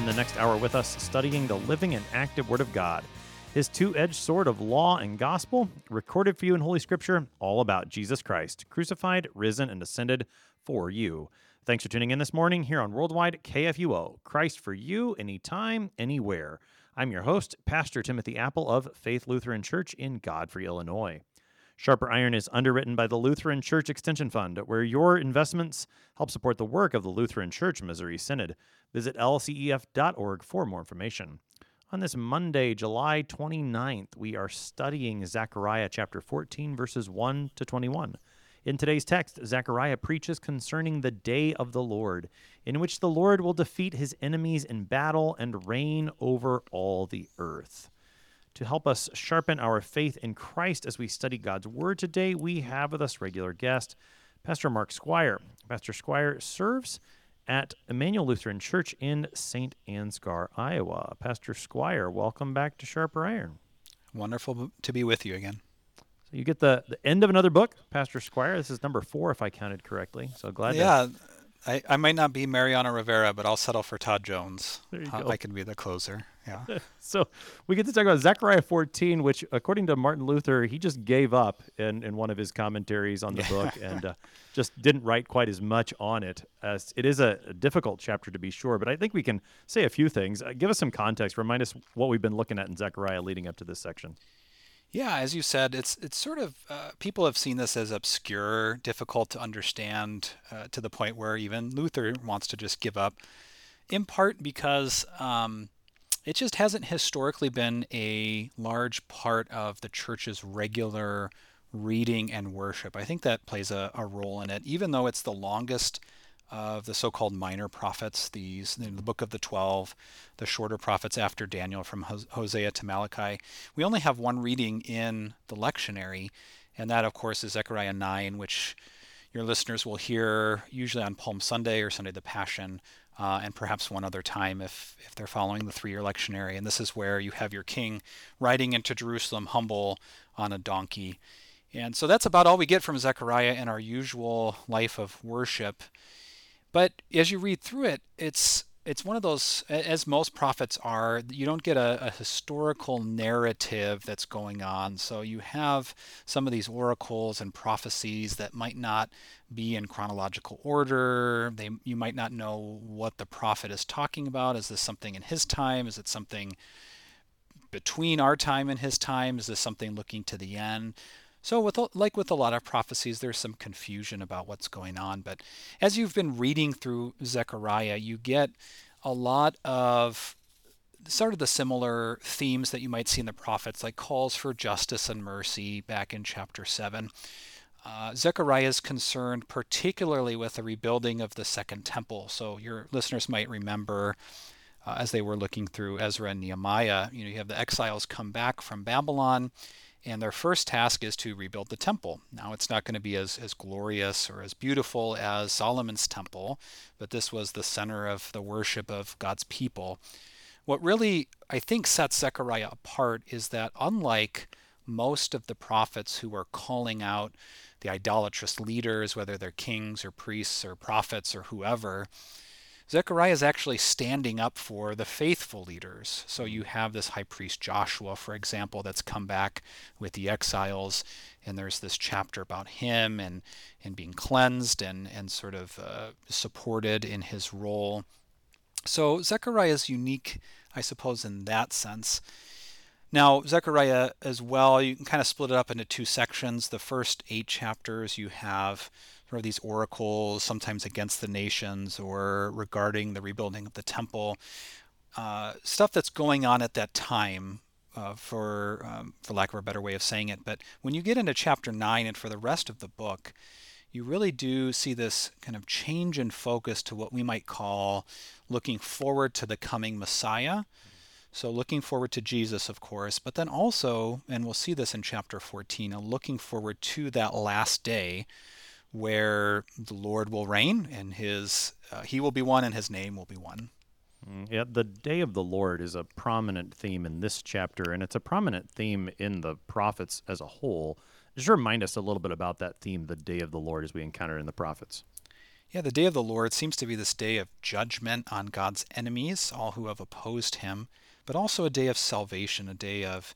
spend the next hour with us studying the living and active Word of God, His two-edged sword of law and gospel, recorded for you in Holy Scripture, all about Jesus Christ, crucified, risen, and ascended for you. Thanks for tuning in this morning here on Worldwide KFUO, Christ for you, anytime, anywhere. I'm your host, Pastor Timothy Apple of Faith Lutheran Church in Godfrey, Illinois. Sharper Iron is underwritten by the Lutheran Church Extension Fund, where your investments help support the work of the Lutheran Church Missouri Synod. Visit lcef.org for more information. On this Monday, July 29th, we are studying Zechariah chapter 14, verses 1 to 21. In today's text, Zechariah preaches concerning the day of the Lord, in which the Lord will defeat his enemies in battle and reign over all the earth. To help us sharpen our faith in Christ as we study God's Word today, we have with us regular guest, Pastor Mark Squire. Pastor Squire serves at Emmanuel Lutheran Church in St. Ansgar, Iowa. Pastor Squire, welcome back to Sharper Iron. Wonderful to be with you again. So you get the end of another book, Pastor Squire. This is number 4, if I counted correctly. So glad to... I might not be Mariano Rivera, but I'll settle for Todd Jones. There you go. I can be the closer. Yeah. So we get to talk about Zechariah 14, which, according to Martin Luther, he just gave up in one of his commentaries on the book and just didn't write quite as much on it. It is a difficult chapter to be sure, but I think we can say a few things. Give us some context. Remind us what we've been looking at in Zechariah leading up to this section. Yeah, as you said, it's sort of, people have seen this as obscure, difficult to understand, to the point where even Luther wants to just give up, in part because it just hasn't historically been a large part of the church's regular reading and worship. I think that plays a role in it, even though it's the longest of the so-called minor prophets, the book of the 12, the shorter prophets after Daniel from Hosea to Malachi. We only have one reading in the lectionary, and that, of course, is Zechariah 9, which your listeners will hear usually on Palm Sunday or Sunday the Passion, and perhaps one other time if they're following the 3-year lectionary. And this is where you have your king riding into Jerusalem humble on a donkey. And so that's about all we get from Zechariah in our usual life of worship. But as you read through it, it's one of those, as most prophets are, you don't get a historical narrative that's going on. So you have some of these oracles and prophecies that might not be in chronological order. You might not know what the prophet is talking about. Is this something in his time? Is it something between our time and his time? Is this something looking to the end? So with a lot of prophecies, there's some confusion about what's going on. But as you've been reading through Zechariah, you get a lot of sort of the similar themes that you might see in the prophets, like calls for justice and mercy back in chapter 7. Zechariah is concerned particularly with the rebuilding of the Second Temple. So your listeners might remember, as they were looking through Ezra and Nehemiah, you have the exiles come back from Babylon, and their first task is to rebuild the temple. Now, it's not going to be as glorious or as beautiful as Solomon's temple, but this was the center of the worship of God's people. What really, I think, sets Zechariah apart is that unlike most of the prophets who are calling out the idolatrous leaders, whether they're kings or priests or prophets or whoever, Zechariah is actually standing up for the faithful leaders. So you have this high priest Joshua, for example, that's come back with the exiles, and there's this chapter about him and being cleansed and sort of supported in his role. So Zechariah is unique, I suppose, in that sense. Now, Zechariah as well, you can kind of split it up into 2 sections. The first 8 chapters you have sort of these oracles, sometimes against the nations or regarding the rebuilding of the temple, stuff that's going on at that time, for lack of a better way of saying it. But when you get into chapter 9 and for the rest of the book, you really do see this kind of change in focus to what we might call looking forward to the coming Messiah. So looking forward to Jesus, of course, but then also, and we'll see this in chapter 14, looking forward to that last day where the Lord will reign and he will be one and his name will be one. Yeah, the day of the Lord is a prominent theme in this chapter, and it's a prominent theme in the prophets as a whole. Just remind us a little bit about that theme, the day of the Lord, as we encounter it in the prophets. Yeah, the day of the Lord seems to be this day of judgment on God's enemies, all who have opposed him, but also a day of salvation, a day of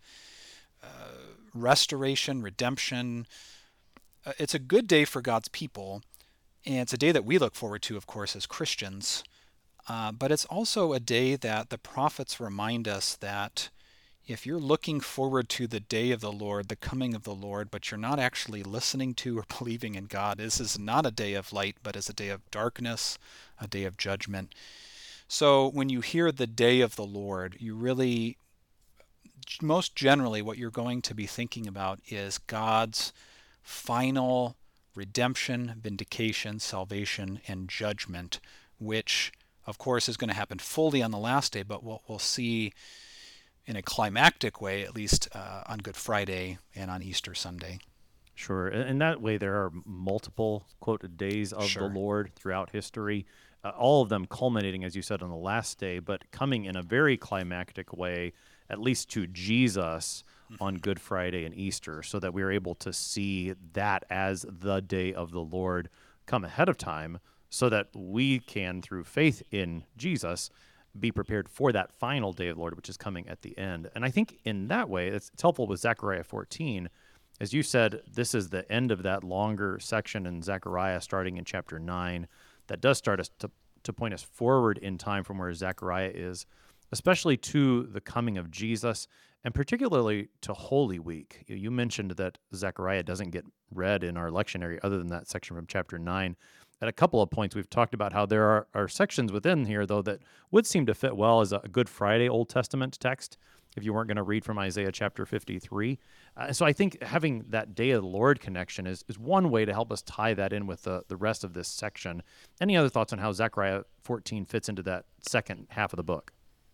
restoration, redemption. It's a good day for God's people, and it's a day that we look forward to, of course, as Christians. But it's also a day that the prophets remind us that if you're looking forward to the day of the Lord, the coming of the Lord, but you're not actually listening to or believing in God, this is not a day of light, but is a day of darkness, a day of judgment. So when you hear the day of the Lord, you really, most generally, what you're going to be thinking about is God's final redemption, vindication, salvation, and judgment, which, of course, is going to happen fully on the last day, but what we'll see in a climactic way, at least on Good Friday and on Easter Sunday. Sure. In that way, there are multiple quoted days of the Sure. Lord throughout history, all of them culminating, as you said, on the last day, but coming in a very climactic way, at least to Jesus on Good Friday and Easter, so that we are able to see that as the day of the Lord come ahead of time, so that we can, through faith in Jesus, be prepared for that final day of the Lord, which is coming at the end. And I think in that way, it's helpful with Zechariah 14. As you said, this is the end of that longer section in Zechariah, starting in chapter 9, that does start us to point us forward in time from where Zechariah is, especially to the coming of Jesus, and particularly to Holy Week. You mentioned that Zechariah doesn't get read in our lectionary other than that section from chapter 9. At a couple of points, we've talked about how there are sections within here, though, that would seem to fit well as a Good Friday Old Testament text if you weren't going to read from Isaiah chapter 53. So I think having that Day of the Lord connection is one way to help us tie that in with the rest of this section. Any other thoughts on how Zechariah 14 fits into that second half of the book?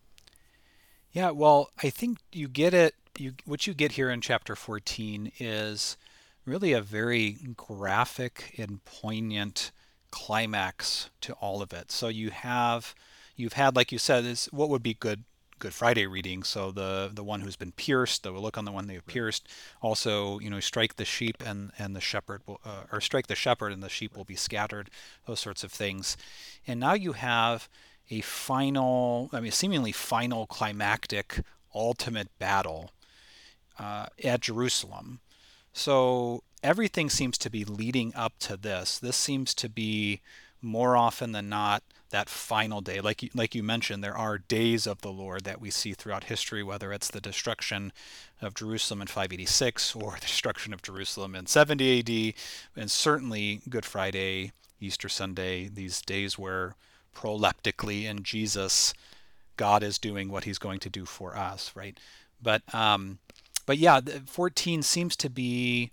Yeah, well, I think you get it. What you get here in chapter 14 is really a very graphic and poignant climax to all of it. So you've had, like you said, is what would be Good Friday reading. So the one who's been pierced, we'll look on the one they have pierced. Also, strike the sheep and the shepherd will, or strike the shepherd and the sheep will be scattered. Those sorts of things. And now you have a final, seemingly final climactic ultimate battle at Jerusalem. So everything seems to be leading up to this. This seems to be more often than not that final day. Like you mentioned, there are days of the Lord that we see throughout history, whether it's the destruction of Jerusalem in 586 or the destruction of Jerusalem in 70 AD, and certainly Good Friday, Easter Sunday, these days where proleptically in Jesus, God is doing what he's going to do for us, right? But yeah, 14 seems to be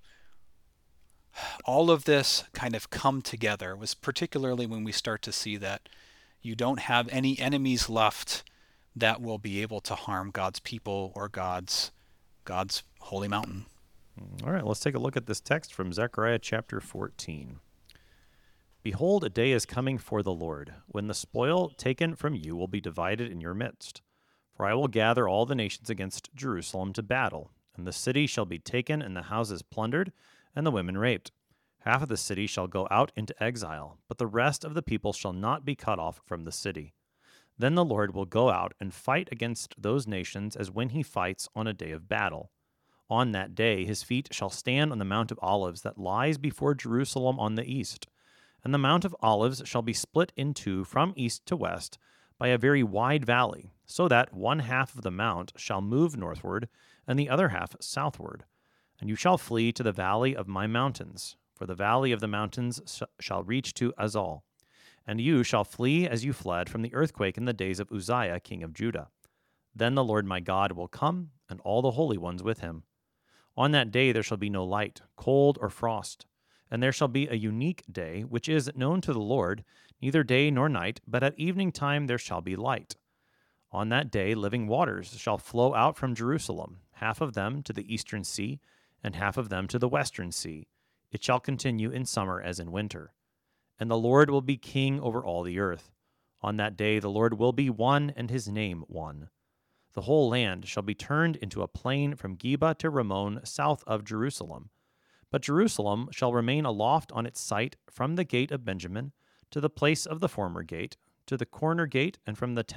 all of this kind of come together, was particularly when we start to see that you don't have any enemies left that will be able to harm God's people or God's holy mountain. All right, let's take a look at this text from Zechariah chapter 14. Behold, a day is coming for the Lord, when the spoil taken from you will be divided in your midst. For I will gather all the nations against Jerusalem to battle, and the city shall be taken, and the houses plundered, and the women raped. Half of the city shall go out into exile, but the rest of the people shall not be cut off from the city. Then the Lord will go out and fight against those nations as when he fights on a day of battle. On that day his feet shall stand on the Mount of Olives that lies before Jerusalem on the east. And the Mount of Olives shall be split in two from east to west by a very wide valley, so that one half of the mount shall move northward, and the other half southward. And you shall flee to the valley of my mountains, for the valley of the mountains shall reach to Azal. And you shall flee as you fled from the earthquake in the days of Uzziah king of Judah. Then the Lord my God will come, and all the holy ones with him. On that day there shall be no light, cold, or frost. And there shall be a unique day, which is known to the Lord, neither day nor night, but at evening time there shall be light. On that day living waters shall flow out from Jerusalem, half of them to the eastern sea, and half of them to the western sea. It shall continue in summer as in winter. And the Lord will be king over all the earth. On that day the Lord will be one, and his name one. The whole land shall be turned into a plain from Geba to Rimmon, south of Jerusalem. But Jerusalem shall remain aloft on its site from the gate of Benjamin to the place of the former gate, to the corner gate, and from the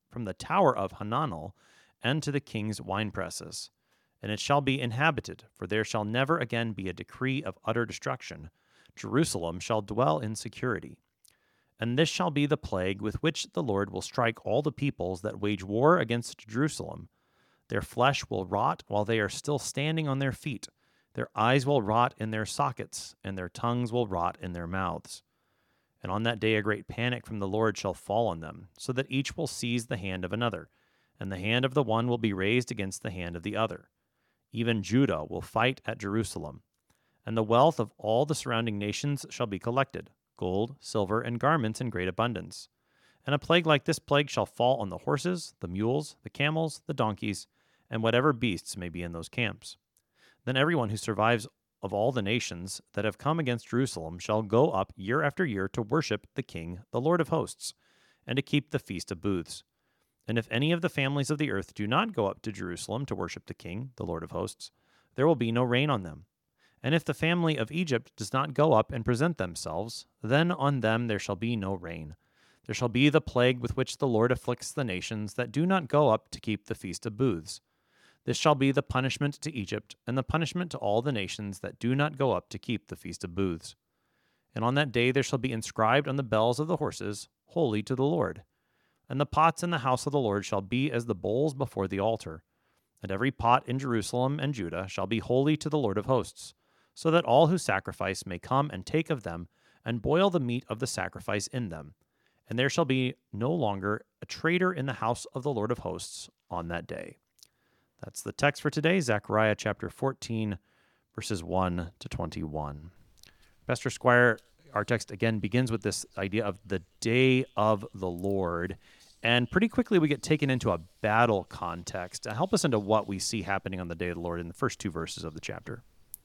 tower of Hananel, and to the king's winepresses. And it shall be inhabited, for there shall never again be a decree of utter destruction. Jerusalem shall dwell in security. And this shall be the plague with which the Lord will strike all the peoples that wage war against Jerusalem. Their flesh will rot while they are still standing on their feet. Their eyes will rot in their sockets, and their tongues will rot in their mouths. And on that day a great panic from the Lord shall fall on them, so that each will seize the hand of another, and the hand of the one will be raised against the hand of the other. Even Judah will fight at Jerusalem. And the wealth of all the surrounding nations shall be collected, gold, silver, and garments in great abundance. And a plague like this plague shall fall on the horses, the mules, the camels, the donkeys, and whatever beasts may be in those camps. Then everyone who survives of all the nations that have come against Jerusalem shall go up year after year to worship the King, the Lord of hosts, and to keep the Feast of Booths. And if any of the families of the earth do not go up to Jerusalem to worship the King, the Lord of hosts, there will be no rain on them. And if the family of Egypt does not go up and present themselves, then on them there shall be no rain. There shall be the plague with which the Lord afflicts the nations that do not go up to keep the Feast of Booths. This shall be the punishment to Egypt, and the punishment to all the nations that do not go up to keep the Feast of Booths. And on that day there shall be inscribed on the bells of the horses, Holy to the Lord. And the pots in the house of the Lord shall be as the bowls before the altar. And every pot in Jerusalem and Judah shall be holy to the Lord of hosts, so that all who sacrifice may come and take of them, and boil the meat of the sacrifice in them. And there shall be no longer a traitor in the house of the Lord of hosts on that day. That's the text for today, Zechariah chapter 14, verses 1 to 21. Pastor Squire, our text again begins with this idea of the day of the Lord. And pretty quickly we get taken into a battle context. Help us into what we see happening on the day of the Lord in the first two verses of the chapter.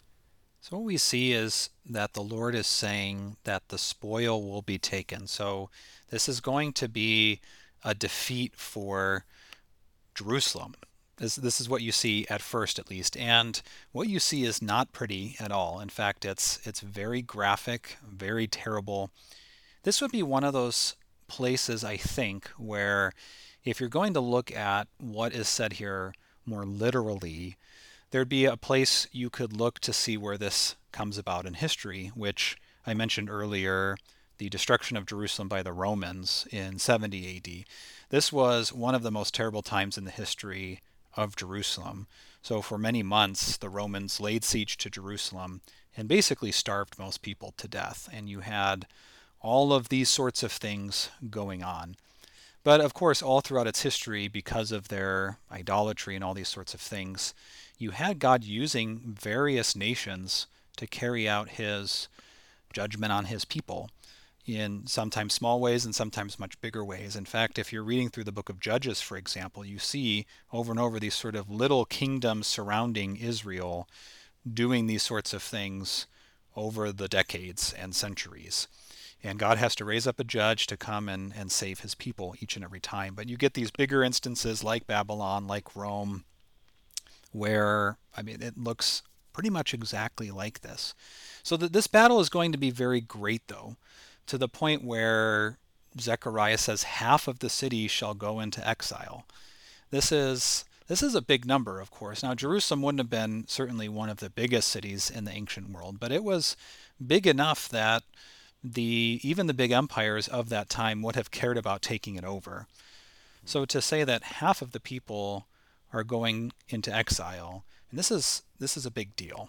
So what we see is that the Lord is saying that the spoil will be taken. So this is going to be a defeat for Jerusalem. This is what you see at first, at least. And what you see is not pretty at all. In fact, it's very graphic, very terrible. This would be one of those places, I think, where if you're going to look at what is said here more literally, there'd be a place you could look to see where this comes about in history, which I mentioned earlier, the destruction of Jerusalem by the Romans in 70 AD. This was one of the most terrible times in the history of Jerusalem. So for many months, the Romans laid siege to Jerusalem and basically starved most people to death. And you had all of these sorts of things going on. But of course, all throughout its history, because of their idolatry and all these sorts of things, you had God using various nations to carry out his judgment on his people in sometimes small ways and sometimes much bigger ways. In fact, if you're reading through the book of Judges, for example, you see over and over these sort of little kingdoms surrounding Israel doing these sorts of things over the decades and centuries. And God has to raise up a judge to come and save his people each and every time. But you get these bigger instances like Babylon, like Rome, where, it looks pretty much exactly like this. So this battle is going to be very great, though, to the point where Zechariah says half of the city shall go into exile. This is a big number, of course. Now, Jerusalem wouldn't have been certainly one of the biggest cities in the ancient world, but it was big enough that even the big empires of that time would have cared about taking it over. So to say that half of the people are going into exile, and this is a big deal.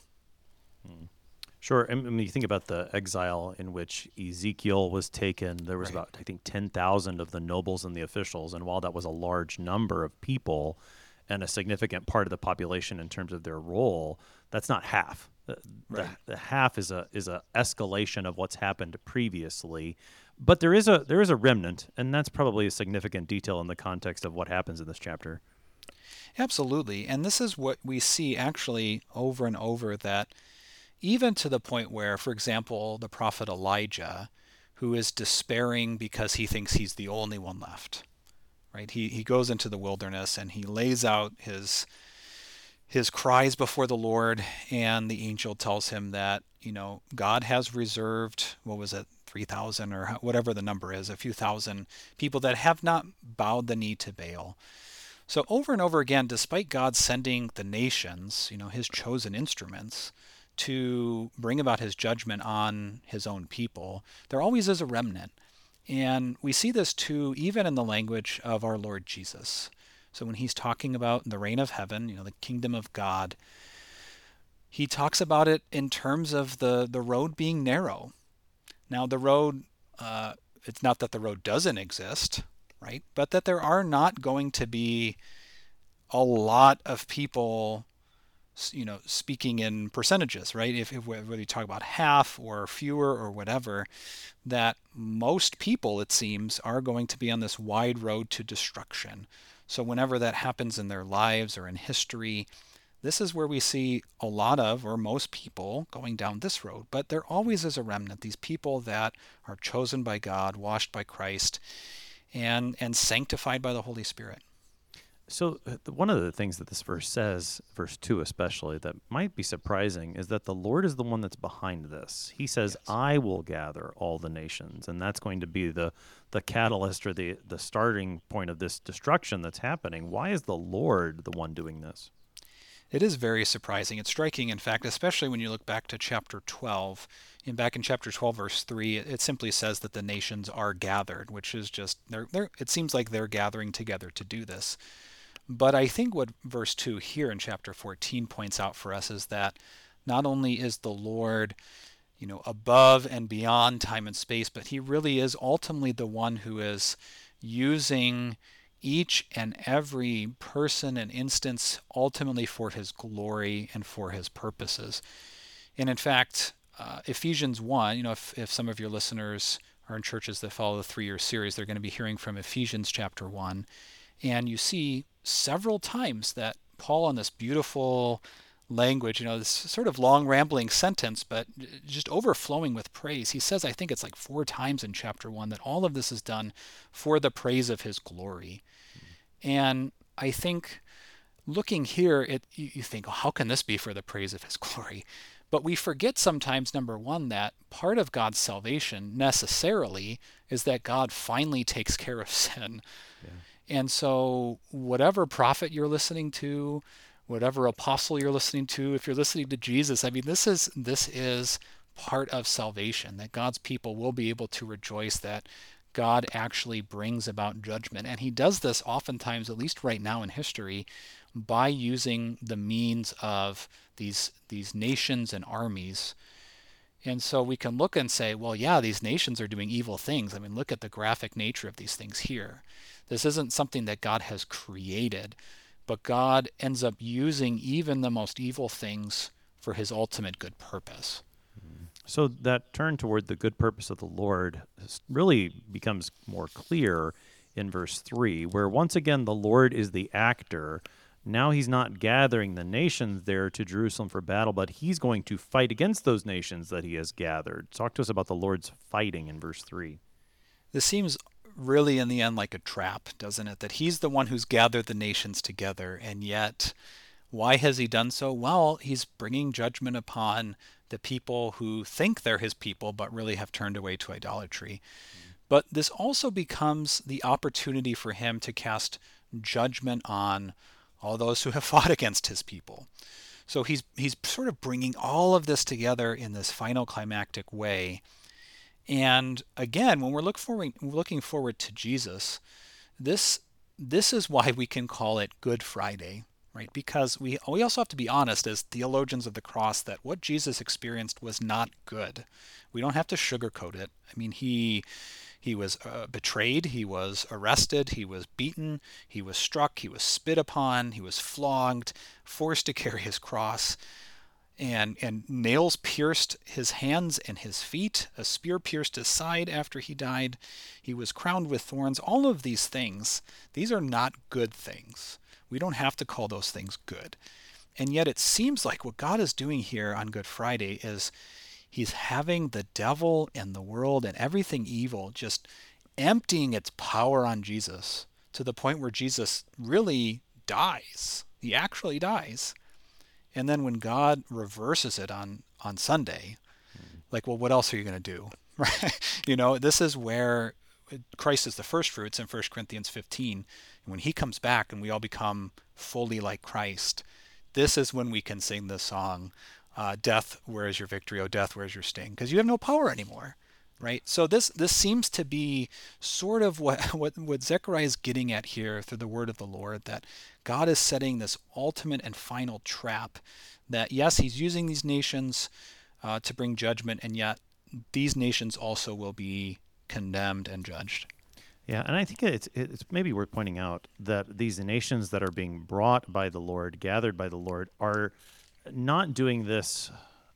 Sure. And when you think about the exile in which Ezekiel was taken, there was about, I think, 10,000 of the nobles and the officials. And while that was a large number of people and a significant part of the population in terms of their role, that's not half. The half is a escalation of what's happened previously. But there is a remnant, and that's probably a significant detail in the context of what happens in this chapter. Absolutely. And this is what we see actually over and over, that even to the point where, for example, the prophet Elijah, who is despairing because he thinks he's the only one left, right? He goes into the wilderness and he lays out his cries before the Lord, and the angel tells him that, God has reserved, 3,000 or whatever the number is, a few thousand people that have not bowed the knee to Baal. So over and over again, despite God sending the nations, his chosen instruments, to bring about his judgment on his own people, there always is a remnant. And we see this too, even in the language of our Lord Jesus. So when he's talking about the reign of heaven, the kingdom of God, he talks about it in terms of the road being narrow. Now, the road, it's not that the road doesn't exist, right? But that there are not going to be a lot of people, speaking in percentages, right? If whether you talk about half or fewer or whatever, that most people, it seems, are going to be on this wide road to destruction. So whenever that happens in their lives or in history, this is where we see a lot of, or most people, going down this road. But there always is a remnant, these people that are chosen by God, washed by Christ, and sanctified by the Holy Spirit. So one of the things that this verse says, verse 2 especially, that might be surprising is that the Lord is the one that's behind this. He says, yes, I will gather all the nations, and that's going to be the catalyst or the starting point of this destruction that's happening. Why is the Lord the one doing this? It is very surprising. It's striking, in fact, especially when you look back to chapter 12. Back in chapter 12, verse 3, it simply says that the nations are gathered, which is just, it seems like they're gathering together to do this. But I think what verse 2 here in chapter 14 points out for us is that not only is the Lord, above and beyond time and space, but he really is ultimately the one who is using each and every person and instance ultimately for his glory and for his purposes. And in fact, Ephesians 1, if some of your listeners are in churches that follow the 3-year series, they're going to be hearing from Ephesians chapter 1. And you see several times that Paul, on this beautiful language, this sort of long rambling sentence, but just overflowing with praise. He says, I think it's like 4 times in chapter 1, that all of this is done for the praise of his glory. And I think looking here, you think, oh, how can this be for the praise of his glory? But we forget sometimes, number one, that part of God's salvation necessarily is that God finally takes care of sin. Yeah. And so whatever prophet you're listening to, whatever apostle you're listening to, if you're listening to Jesus, I mean, this is part of salvation, that God's people will be able to rejoice that God actually brings about judgment. And he does this oftentimes, at least right now in history, by using the means of these nations and armies. And so we can look and say, well, yeah, these nations are doing evil things. I mean, look at the graphic nature of these things here. This isn't something that God has created, but God ends up using even the most evil things for his ultimate good purpose. So that turn toward the good purpose of the Lord really becomes more clear in verse 3, where once again the Lord is the actor. Now he's not gathering the nations there to Jerusalem for battle, but he's going to fight against those nations that he has gathered. Talk to us about the Lord's fighting in verse 3. This seems really in the end like a trap, doesn't it? That he's the one who's gathered the nations together, and yet why has he done so? Well, he's bringing judgment upon the people who think they're his people but really have turned away to idolatry. But this also becomes the opportunity for him to cast judgment on all those who have fought against his people. So he's sort of bringing all of this together in this final climactic way. And again, when we're looking forward to Jesus, this is why we can call it Good Friday, right? Because we also have to be honest as theologians of the cross that what Jesus experienced was not good. We don't have to sugarcoat it. I mean, he was betrayed, he was arrested, he was beaten, he was struck, he was spit upon, he was flogged, forced to carry his cross, and nails pierced his hands and his feet, a spear pierced his side after he died, he was crowned with thorns. All of these things, these are not good things. We don't have to call those things good. And yet it seems like what God is doing here on Good Friday is he's having the devil and the world and everything evil just emptying its power on Jesus to the point where Jesus really dies. He actually dies. And then when God reverses it on Sunday, like, well, what else are you going to do? right? This is where Christ is the first fruits in 1 Corinthians 15. And when he comes back and we all become fully like Christ, this is when we can sing this song, Death, where is your victory? Oh, death, where is your sting? Because you have no power anymore, right? So this seems to be sort of what Zechariah is getting at here through the word of the Lord, that God is setting this ultimate and final trap, that yes, he's using these nations to bring judgment, and yet these nations also will be condemned and judged. Yeah, and I think it's maybe worth pointing out that these nations that are being brought by the Lord, gathered by the Lord, are not doing this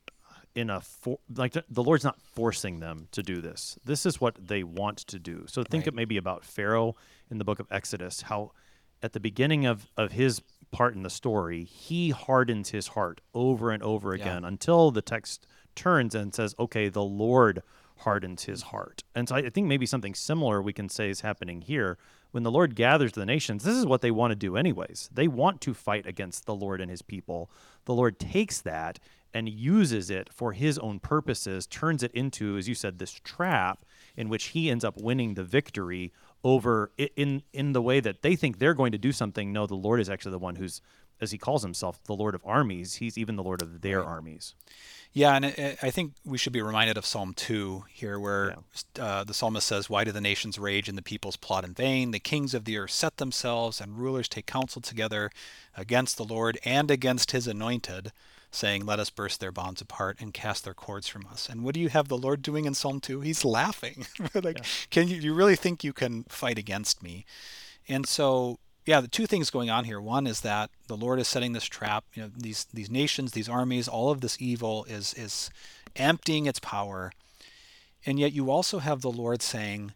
in like the Lord's not forcing them to do this. This is what they want to do. So think Right. it maybe about Pharaoh in the book of Exodus, how at the beginning of his part in the story, he hardens his heart over and over Yeah. again until the text turns and says, okay, the Lord hardens his Mm-hmm. heart. And so I think maybe something similar we can say is happening here. When the Lord gathers the nations, this is what they want to do anyways. They want to fight against the Lord and his people. The Lord takes that and uses it for his own purposes, turns it into, as you said, this trap in which he ends up winning the victory over in the way that they think they're going to do something. No, the Lord is actually the one who's, as he calls himself, the Lord of armies. He's even the Lord of their Right. armies. Yeah, and I think we should be reminded of Psalm 2 here, where Yeah. the psalmist says, "Why do the nations rage and the peoples plot in vain? The kings of the earth set themselves, and rulers take counsel together against the Lord and against his anointed, saying, Let us burst their bonds apart and cast their cords from us." And what do you have the Lord doing in Psalm 2? He's laughing. Like, Yeah. can you really think you can fight against me? And so, yeah, the two things going on here. One is that the Lord is setting this trap. These nations, these armies, all of this evil is emptying its power. And yet you also have the Lord saying,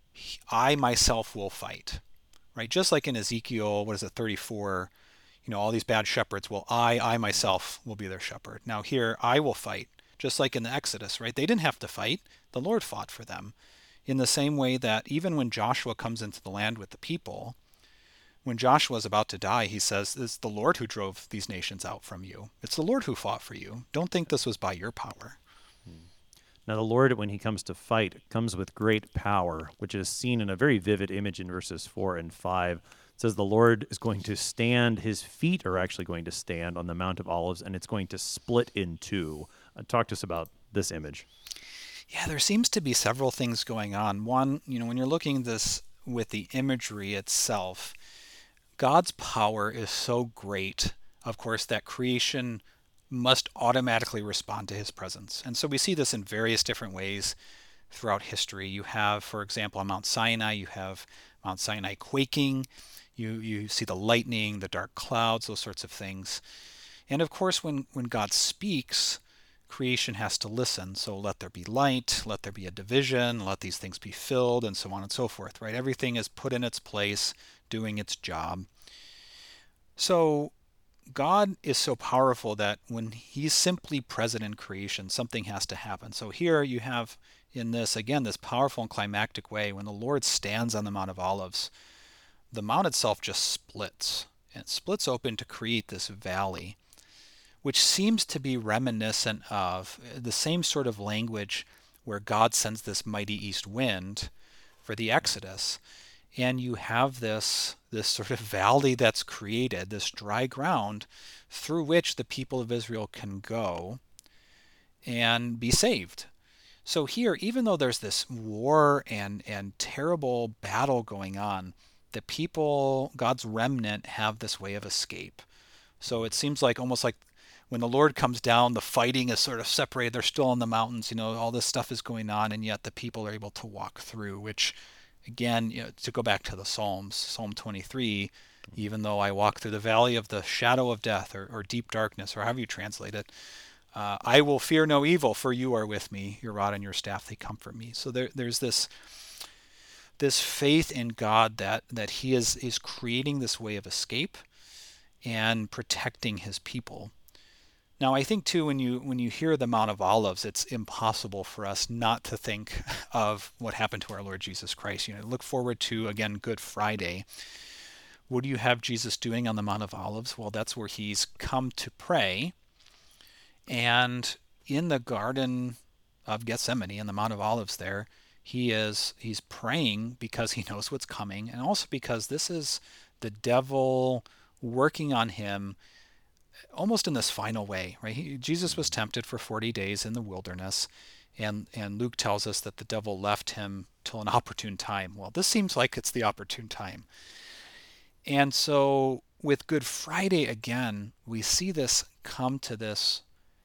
I myself will fight. Right? Just like in Ezekiel, what is it, 34, all these bad shepherds, well, I myself will be their shepherd. Now here, I will fight. Just like in the Exodus, right? They didn't have to fight. The Lord fought for them. In the same way that even when Joshua comes into the land with the people, when Joshua is about to die, he says, It's the Lord who drove these nations out from you. It's the Lord who fought for you. Don't think this was by your power. Now, the Lord, when he comes to fight, comes with great power, which is seen in a very vivid image in verses 4 and 5. It says the Lord is going to stand, his feet are actually going to stand on the Mount of Olives, and it's going to split in two. Talk to us about this image. Yeah, there seems to be several things going on. One, when you're looking at this with the imagery itself, God's power is so great, of course, that creation must automatically respond to his presence. And so we see this in various different ways throughout history. You have, for example, on Mount Sinai, you have Mount Sinai quaking. You see the lightning, the dark clouds, those sorts of things. And of course, when God speaks, creation has to listen. So let there be light, let there be a division, let these things be filled, and so on and so forth, right? Everything is put in its place, doing its job. So God is so powerful that when he's simply present in creation, something has to happen. So here you have in this, again, this powerful and climactic way, when the Lord stands on the Mount of Olives, the mount itself just splits. And it splits open to create this valley, which seems to be reminiscent of the same sort of language where God sends this mighty east wind for the Exodus. And you have this sort of valley that's created, this dry ground through which the people of Israel can go and be saved. So here, even though there's this war and terrible battle going on, the people, God's remnant, have this way of escape. So it seems like almost like when the Lord comes down, the fighting is sort of separated. They're still in the mountains, all this stuff is going on, and yet the people are able to walk through, which again, to go back to the Psalms, Psalm 23, even though I walk through the valley of the shadow of death or deep darkness, or however you translate it, I will fear no evil, for you are with me. Your rod and your staff, they comfort me. So there's this faith in God that he is creating this way of escape and protecting his people. Now, I think too, when you hear the Mount of Olives, it's impossible for us not to think of what happened to our Lord Jesus Christ. Look forward to, again, Good Friday. What do you have Jesus doing on the Mount of Olives? Well, that's where he's come to pray. And in the Garden of Gethsemane in the Mount of Olives there, he's praying because he knows what's coming, and also because this is the devil working on him almost in this final way, right? Jesus was tempted for 40 days in the wilderness, and Luke tells us that the devil left him till an opportune time. Well, this seems like it's the opportune time. And so with Good Friday again, we see this come to this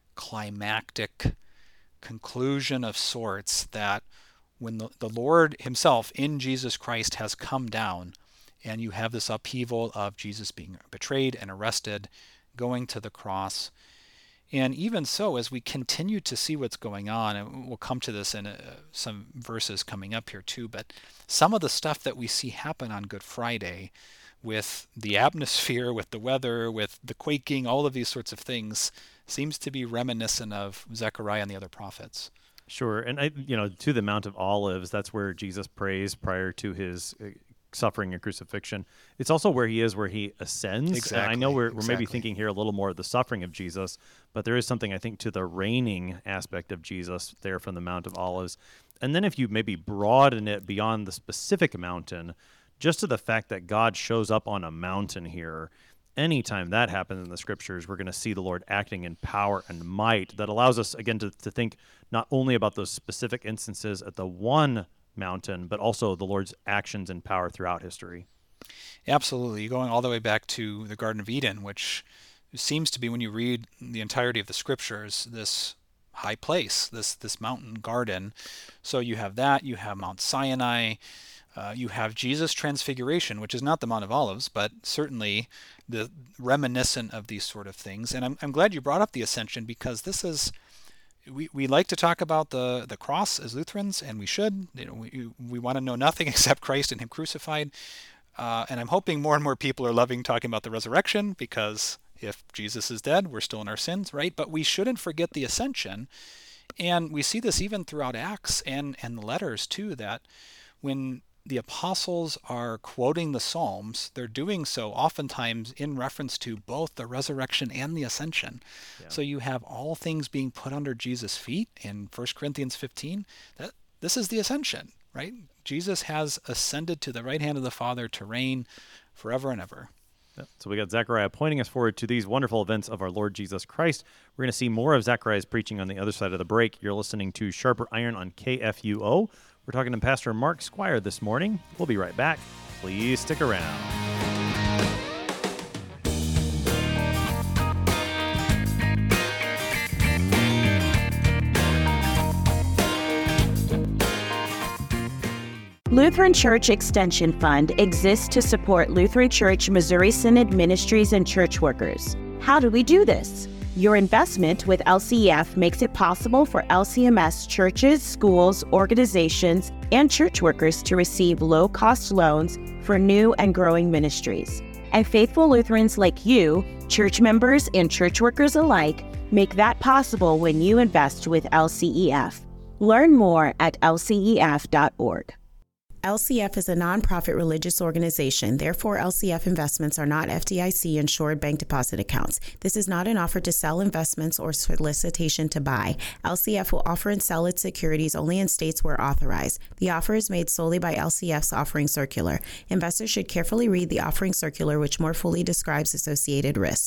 climactic conclusion of sorts, that when the Lord himself in Jesus Christ has come down, and you have this upheaval of Jesus being betrayed and arrested, going to the cross. And even so, as we continue to see what's going on, and we'll come to this in some verses coming up here too, but some of the stuff that we see happen on Good Friday, with the atmosphere, with the weather, with the quaking, all of these sorts of things, seems to be reminiscent of Zechariah and the other prophets. Sure. And, to the Mount of Olives, that's where Jesus prays prior to his suffering and crucifixion. It's also where he ascends. Exactly. I know we're maybe thinking here a little more of the suffering of Jesus, but there is something, I think, to the reigning aspect of Jesus there from the Mount of Olives. And then if you maybe broaden it beyond the specific mountain, just to the fact that God shows up on a mountain here, anytime that happens in the scriptures, we're going to see the Lord acting in power and might that allows us, again, to think not only about those specific instances at the one mountain, but also the Lord's actions and power throughout history. Absolutely. Going all the way back to the Garden of Eden, which seems to be, when you read the entirety of the scriptures, this high place, this mountain garden. So you have that, you have Mount Sinai, you have Jesus' transfiguration, which is not the Mount of Olives, but certainly the reminiscent of these sort of things. And I'm glad you brought up the ascension, because this is, we like to talk about the cross as Lutherans, and we should. We want to know nothing except Christ and him crucified. And I'm hoping more and more people are loving talking about the resurrection, because if Jesus is dead, we're still in our sins, right? But we shouldn't forget the ascension. And we see this even throughout Acts and the letters too, that when the apostles are quoting the Psalms, they're doing so oftentimes in reference to both the resurrection and the ascension. Yeah. So you have all things being put under Jesus' feet in 1 Corinthians 15. This is the ascension, right? Jesus has ascended to the right hand of the Father to reign forever and ever. Yeah. So we got Zechariah pointing us forward to these wonderful events of our Lord Jesus Christ. We're going to see more of Zechariah's preaching on the other side of the break. You're listening to Sharper Iron on KFUO. We're talking to Pastor Mark Squire this morning. We'll be right back. Please stick around. Lutheran Church Extension Fund exists to support Lutheran Church Missouri Synod ministries and church workers. How do we do this? Your investment with LCEF makes it possible for LCMS churches, schools, organizations, and church workers to receive low-cost loans for new and growing ministries. And faithful Lutherans like you, church members and church workers alike, make that possible when you invest with LCEF. Learn more at lcef.org. LCF is a nonprofit religious organization. Therefore, LCF investments are not FDIC-insured bank deposit accounts. This is not an offer to sell investments or solicitation to buy. LCF will offer and sell its securities only in states where authorized. The offer is made solely by LCF's offering circular. Investors should carefully read the offering circular, which more fully describes associated risks.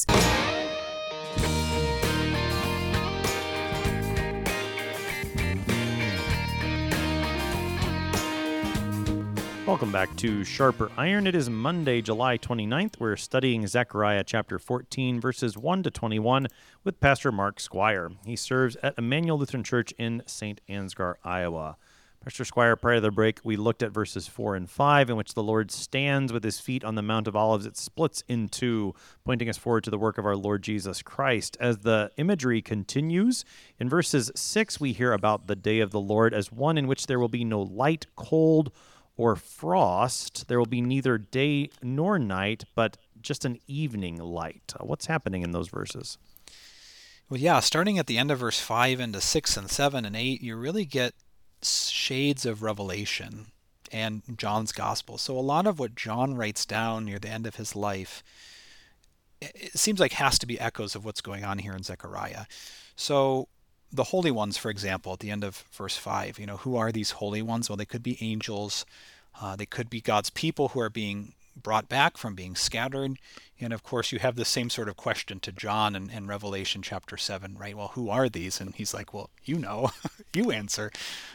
Welcome back to Sharper Iron. It is Monday, July 29th. We're studying Zechariah chapter 14, verses 1 to 21 with Pastor Mark Squire. He serves at Emmanuel Lutheran Church in St. Ansgar, Iowa. Pastor Squire, prior to the break, we looked at verses 4 and 5, in which the Lord stands with his feet on the Mount of Olives. It splits in two, pointing us forward to the work of our Lord Jesus Christ. As the imagery continues, in verses 6, we hear about the day of the Lord as one in which there will be no light, cold, or frost. There will be neither day nor night, but just an evening light. What's happening in those verses? Well, yeah, starting at the end of verse 5 into 6 and 7 and 8, you really get shades of Revelation and John's Gospel. So a lot of what John writes down near the end of his life, it seems like has to be echoes of what's going on here in Zechariah. So the holy ones, for example, at the end of verse 5, who are these holy ones? Well, they could be angels. They could be God's people who are being brought back from being scattered. And of course, you have the same sort of question to John in Revelation chapter 7, right? Well, who are these? And he's like, well, you answer.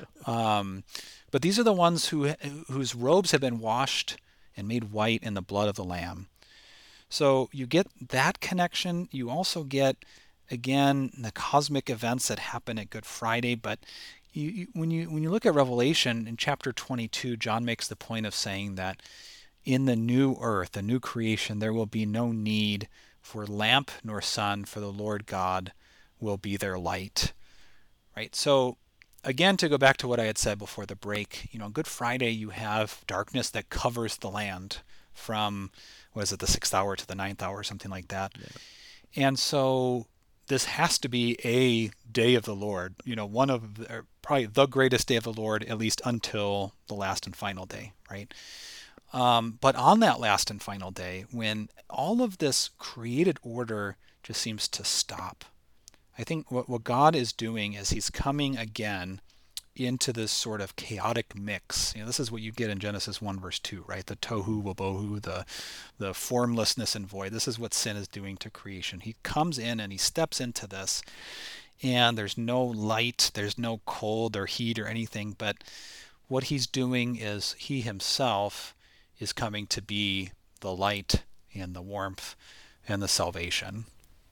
But these are the ones whose robes have been washed and made white in the blood of the Lamb. So you get that connection. You also get, again, the cosmic events that happen at Good Friday. But when you look at Revelation in chapter 22, John makes the point of saying that in the new earth, the new creation, there will be no need for lamp nor sun, for the Lord God will be their light. Right? So again, to go back to what I had said before the break, on Good Friday, you have darkness that covers the land from, the 6th hour to the 9th hour, something like that. Yeah. And so this has to be a day of the Lord, one of probably the greatest day of the Lord, at least until the last and final day, right? But on that last and final day, when all of this created order just seems to stop, I think what God is doing is he's coming again into this sort of chaotic mix. This is what you get in Genesis 1 verse 2, right? The tohu wabohu, the formlessness and void. This is what sin is doing to creation. He comes in and he steps into this, and there's no light, there's no cold or heat or anything, but what he's doing is he himself is coming to be the light and the warmth and the salvation.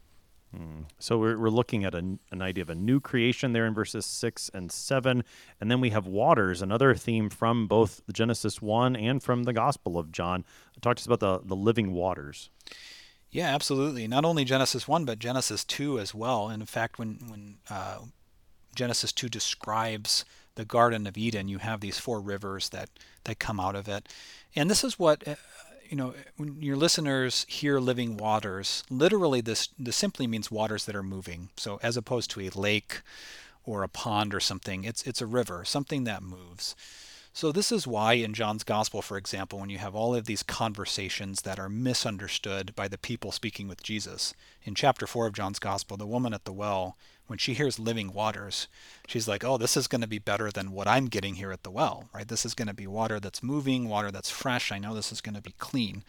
So we're looking at an idea of a new creation there in verses 6 and 7. And then we have waters, another theme from both Genesis 1 and from the Gospel of John. Talk to us about the living waters. Yeah, absolutely. Not only Genesis 1, but Genesis 2 as well. And in fact, when Genesis 2 describes the Garden of Eden, you have these 4 rivers that come out of it. And this is what... when your listeners hear living waters, literally this simply means waters that are moving. So as opposed to a lake or a pond or something, it's a river, something that moves. So this is why in John's Gospel, for example, when you have all of these conversations that are misunderstood by the people speaking with Jesus, in chapter 4 of John's Gospel, the woman at the well, when she hears living waters, she's like, oh, this is going to be better than what I'm getting here at the well, right? This is going to be water that's moving, water that's fresh. I know this is going to be clean.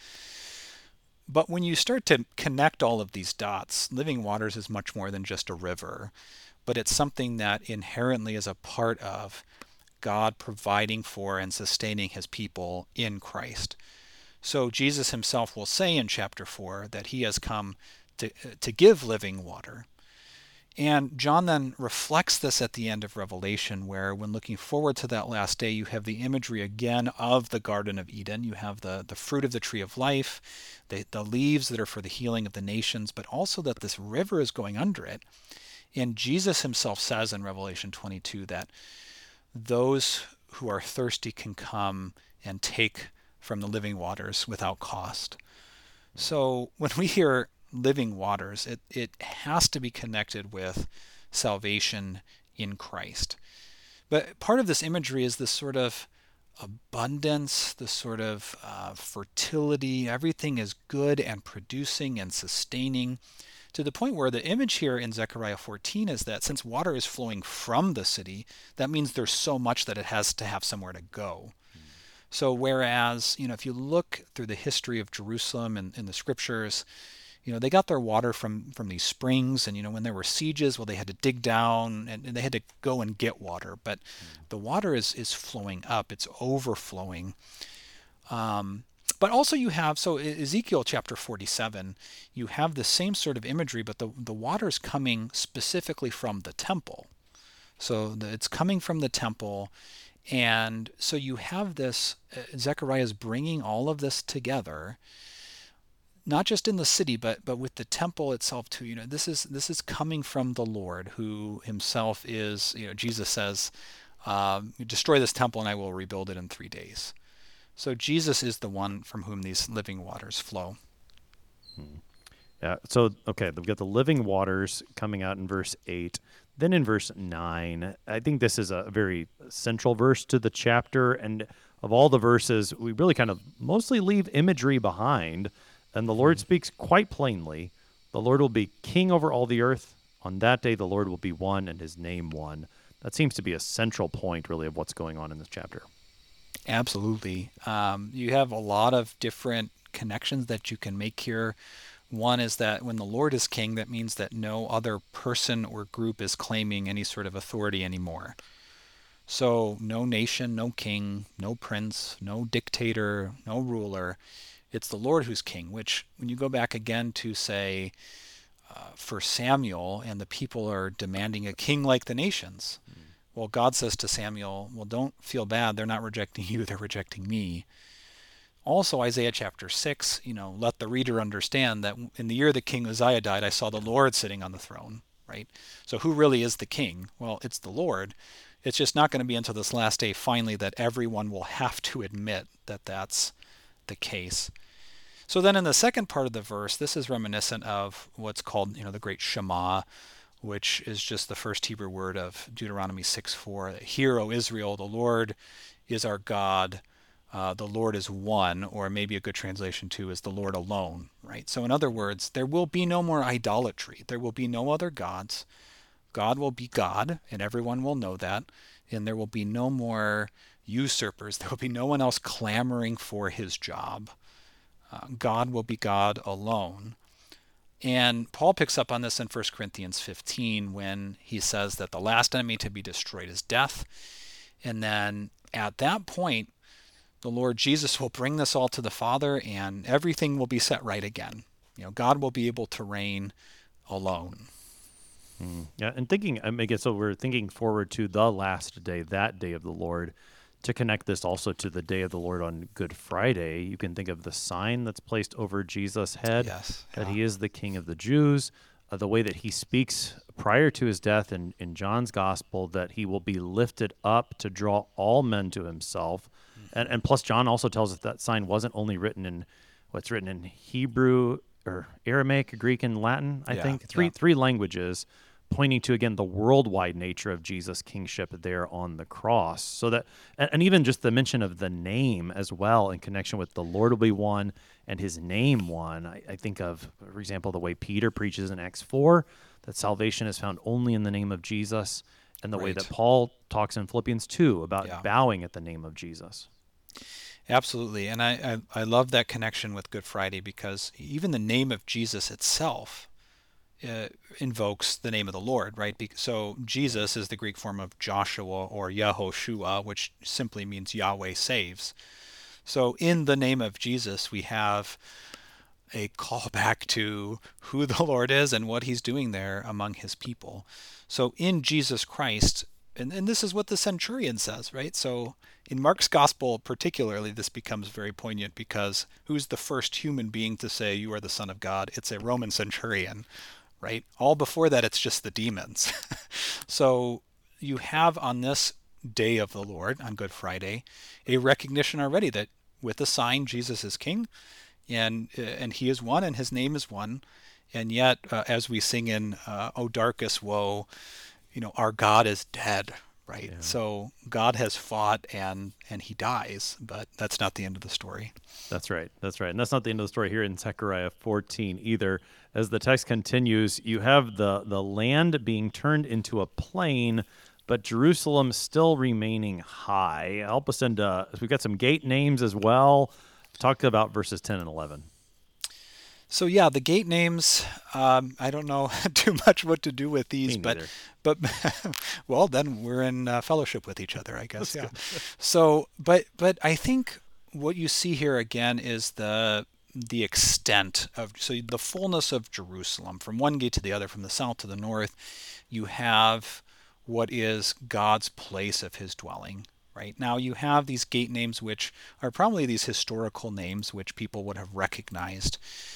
But when you start to connect all of these dots, living waters is much more than just a river, but it's something that inherently is a part of God providing for and sustaining his people in Christ. So Jesus himself will say in chapter 4 that he has come to give living water. And John then reflects this at the end of Revelation, where when looking forward to that last day, you have the imagery again of the Garden of Eden. You have the fruit of the tree of life, the leaves that are for the healing of the nations, but also that this river is going under it. And Jesus himself says in Revelation 22 that those who are thirsty can come and take from the living waters without cost. So when we hear living waters, it has to be connected with salvation in Christ. But part of this imagery is this sort of abundance, this sort of fertility. Everything is good and producing and sustaining, to the point where the image here in Zechariah 14 is that since water is flowing from the city, that means there's so much that it has to have somewhere to go. So whereas, if you look through the history of Jerusalem and in the scriptures, they got their water from these springs, and when there were sieges, well, they had to dig down and they had to go and get water. But the water is flowing up; it's overflowing. But also you have, so Ezekiel chapter 47, you have the same sort of imagery, but the water's coming specifically from the temple. So it's coming from the temple, and so you have this. Zechariah is bringing all of this together. Not just in the city, but with the temple itself too. This is coming from the Lord, who himself is, Jesus says, destroy this temple and I will rebuild it in 3 days. So Jesus is the one from whom these living waters flow. Yeah. So, okay, we've got the living waters coming out in verse 8. Then in verse 9, I think this is a very central verse to the chapter. And of all the verses, we really kind of mostly leave imagery behind. And the Lord speaks quite plainly. The Lord will be king over all the earth. On that day, the Lord will be one and his name one. That seems to be a central point, really, of what's going on in this chapter. Absolutely. You have a lot of different connections that you can make here. One is that when the Lord is king, that means that no other person or group is claiming any sort of authority anymore. So no nation, no king, no prince, no dictator, no ruler. It's the Lord who's king, which when you go back again to say for Samuel and the people are demanding a king like the nations. Well, God says to Samuel, well, don't feel bad. They're not rejecting you. They're rejecting me. Also, Isaiah chapter 6, let the reader understand that in the year that King Uzziah died, I saw the Lord sitting on the throne, right? So who really is the king? Well, it's the Lord. It's just not going to be until this last day, finally, that everyone will have to admit that that's the case. So then in the second part of the verse, this is reminiscent of what's called, the great Shema, which is just the first Hebrew word of Deuteronomy 6:4. Hear, O Israel, the Lord is our God. The Lord is one, or maybe a good translation too is the Lord alone, right? So in other words, there will be no more idolatry. There will be no other gods. God will be God, and everyone will know that. And there will be no more usurpers. There will be no one else clamoring for his job. God will be God alone. And Paul picks up on this in 1 Corinthians 15 when he says that the last enemy to be destroyed is death. And then at that point, the Lord Jesus will bring this all to the Father and everything will be set right again. God will be able to reign alone. Yeah, and so we're thinking forward to the last day, that day of the Lord. To connect this also to the day of the Lord on Good Friday, you can think of the sign that's placed over Jesus' head, that he is the King of the Jews, the way that he speaks prior to his death in John's Gospel, that he will be lifted up to draw all men to himself. And plus, John also tells us that sign wasn't only written in what's written in Hebrew or Aramaic, Greek, and Latin, I think. Three languages, pointing to, again, the worldwide nature of Jesus' kingship there on the cross. So that, and even just the mention of the name as well in connection with the Lord will be one and his name one. I think of, for example, the way Peter preaches in Acts 4, that salvation is found only in the name of Jesus, and the way that Paul talks in Philippians 2 about bowing at the name of Jesus. Absolutely. And I love that connection with Good Friday because even the name of Jesus itself invokes the name of the Lord, right? So Jesus is the Greek form of Joshua or Yehoshua, which simply means Yahweh saves. So in the name of Jesus, we have a callback to who the Lord is and what he's doing there among his people. So in Jesus Christ, and this is what the centurion says, right? So in Mark's gospel particularly, this becomes very poignant because who's the first human being to say, you are the Son of God? It's a Roman centurion, right? All before that, it's just the demons. So you have on this day of the Lord, on Good Friday, a recognition already that with the sign, Jesus is king, and he is one, and his name is one. And yet, as we sing in O Darkest Woe, our God is dead, right? Yeah. So God has fought and he dies, but that's not the end of the story. That's right. And that's not the end of the story here in Zechariah 14 either. As the text continues, you have the land being turned into a plain, but Jerusalem still remaining high. Help us into, we've got some gate names as well. Talk about verses 10 and 11. So yeah, the gate names, I don't know too much what to do with these, but well, then we're in fellowship with each other, I guess. Yeah. So, but I think what you see here again is the extent of, so the fullness of Jerusalem, from one gate to the other, from the south to the north. You have what is God's place of his dwelling. Right now, you have these gate names, which are probably these historical names, which people would have recognized.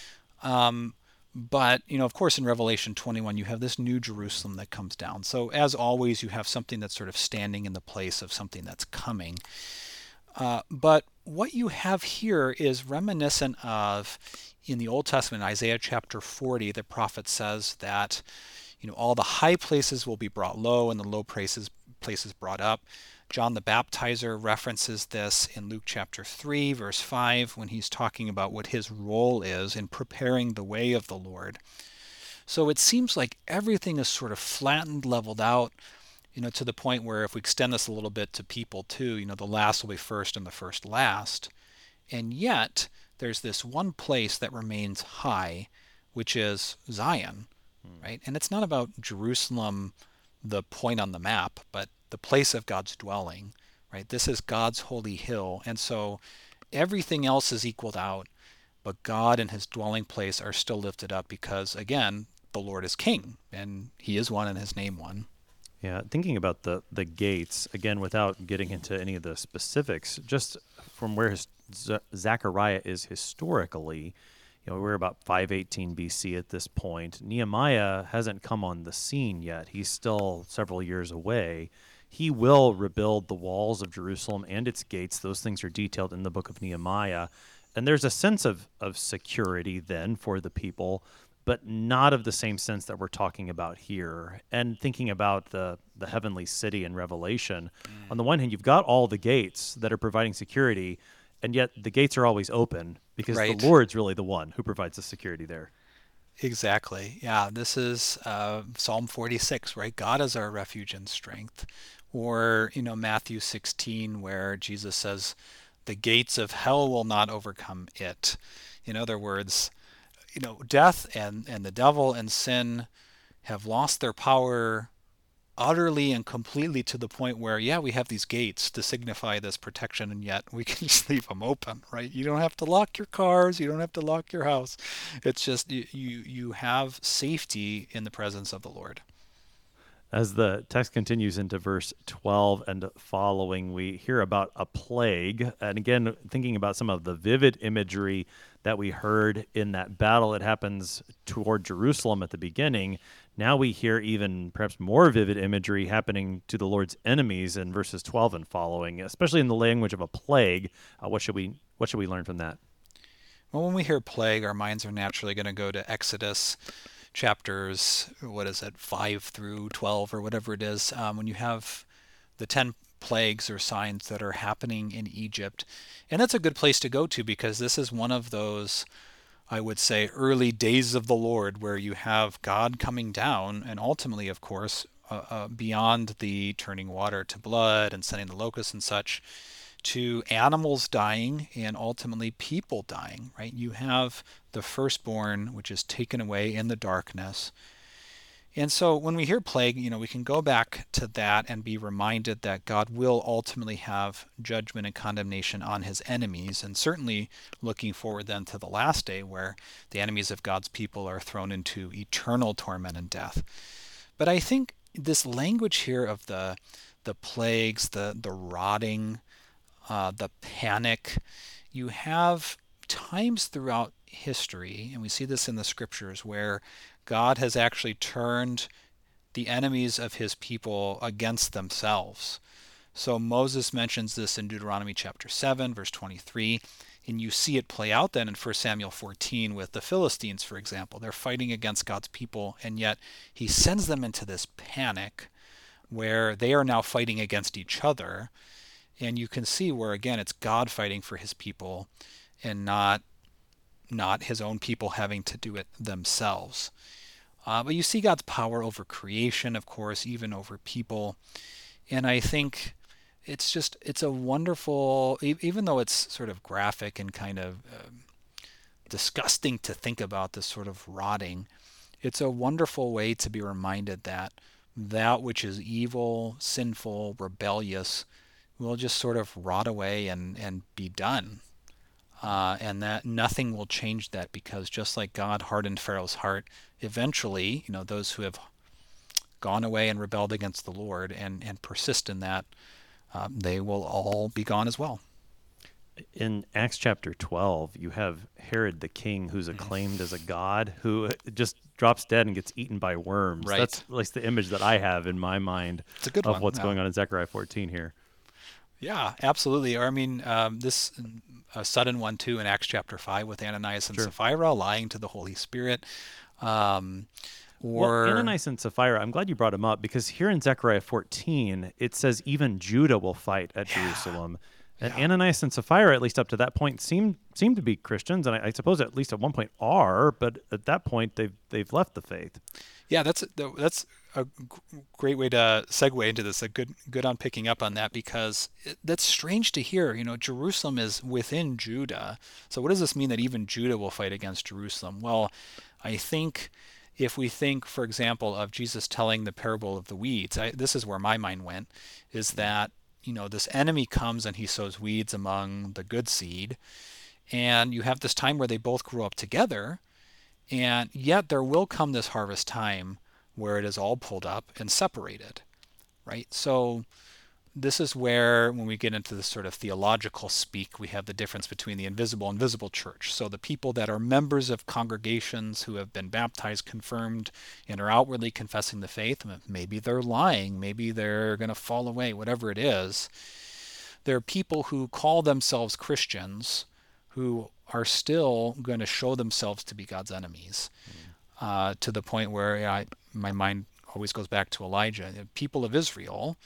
But, of course, in Revelation 21, you have this new Jerusalem that comes down. So as always, you have something that's sort of standing in the place of something that's coming. But what you have here is reminiscent of, in the Old Testament, Isaiah chapter 40, the prophet says that, all the high places will be brought low and the low places brought up. John the Baptizer references this in Luke chapter 3, verse 5, when he's talking about what his role is in preparing the way of the Lord. So it seems like everything is sort of flattened, leveled out, to the point where if we extend this a little bit to people too, the last will be first and the first last. And yet there's this one place that remains high, which is Zion, right? And it's not about Jerusalem, the point on the map, but the place of God's dwelling, right? This is God's holy hill. And so everything else is equaled out, but God and his dwelling place are still lifted up because, again, the Lord is king, and he is one and his name one. Yeah, thinking about the gates, again, without getting into any of the specifics, just from where Zechariah is historically, we're about 518 BC at this point. Nehemiah hasn't come on the scene yet. He's still several years away. He will rebuild the walls of Jerusalem and its gates. Those things are detailed in the book of Nehemiah. And there's a sense of security then for the people, but not of the same sense that we're talking about here. And thinking about the heavenly city in Revelation, on the one hand, you've got all the gates that are providing security, and yet the gates are always open because Right. the Lord's really the one who provides the security there. Exactly. Yeah, this is Psalm 46, right? God is our refuge and strength. Or, Matthew 16, where Jesus says, the gates of hell will not overcome it. In other words, death and the devil and sin have lost their power utterly and completely to the point where, we have these gates to signify this protection, and yet we can just leave them open, right? You don't have to lock your cars. You don't have to lock your house. It's just you have safety in the presence of the Lord. As the text continues into verse 12 and following, we hear about a plague. And again, thinking about some of the vivid imagery that we heard in that battle that happens toward Jerusalem at the beginning, now we hear even perhaps more vivid imagery happening to the Lord's enemies in verses 12 and following, especially in the language of a plague. What should we learn from that? Well, when we hear plague, our minds are naturally going to go to Exodus chapters, 5 through 12 or whatever it is, when you have the 10 plagues or signs that are happening in Egypt. And that's a good place to go to because this is one of those, I would say, early days of the Lord where you have God coming down and ultimately, of course, beyond the turning water to blood and sending the locusts and such, to animals dying and ultimately people dying, right? You have the firstborn, which is taken away in the darkness. And so when we hear plague, we can go back to that and be reminded that God will ultimately have judgment and condemnation on his enemies, and certainly looking forward then to the last day where the enemies of God's people are thrown into eternal torment and death. But I think this language here of the plagues, the rotting, the panic, you have times throughout history, and we see this in the scriptures, where God has actually turned the enemies of his people against themselves. So Moses mentions this in Deuteronomy chapter 7, verse 23, and you see it play out then in 1 Samuel 14 with the Philistines, for example. They're fighting against God's people, and yet he sends them into this panic where they are now fighting against each other. And you can see where, again, it's God fighting for his people and not his own people having to do it themselves. But you see God's power over creation, of course, even over people. And I think it's a wonderful, even though it's sort of graphic and kind of disgusting to think about this sort of rotting, it's a wonderful way to be reminded that which is evil, sinful, rebellious will just sort of rot away and be done. And that nothing will change that, because just like God hardened Pharaoh's heart, eventually, those who have gone away and rebelled against the Lord and persist in that, they will all be gone as well. In Acts chapter 12, you have Herod the king, who's acclaimed as a god, who just drops dead and gets eaten by worms. Right. That's at least the image that I have in my mind It's a good of one. what's Yeah. going on in Zechariah 14 here. Yeah, absolutely. Or this sudden one too in Acts chapter 5 with Ananias and Sure. Sapphira lying to the Holy Spirit. Well, Ananias and Sapphira, I'm glad you brought him up, because here in Zechariah 14, it says even Judah will fight at Jerusalem. And Yeah. Ananias and Sapphira, at least up to that point, seem to be Christians, and I suppose at least at one point are, but at that point they've left the faith. Yeah, that's a great way to segue into this. A good on picking up on that, because that's strange to hear. Jerusalem is within Judah. So what does this mean that even Judah will fight against Jerusalem? Well, I think if we think, for example, of Jesus telling the parable of the weeds, this is where my mind went, is that this enemy comes and he sows weeds among the good seed, and you have this time where they both grow up together, and yet there will come this harvest time where it is all pulled up and separated, right? So this is where, when we get into this sort of theological speak, we have the difference between the invisible and visible church. So the people that are members of congregations who have been baptized, confirmed, and are outwardly confessing the faith, maybe they're lying, maybe they're going to fall away, whatever it is. There are people who call themselves Christians who are still going to show themselves to be God's enemies, to the point where my mind always goes back to Elijah. People of Israel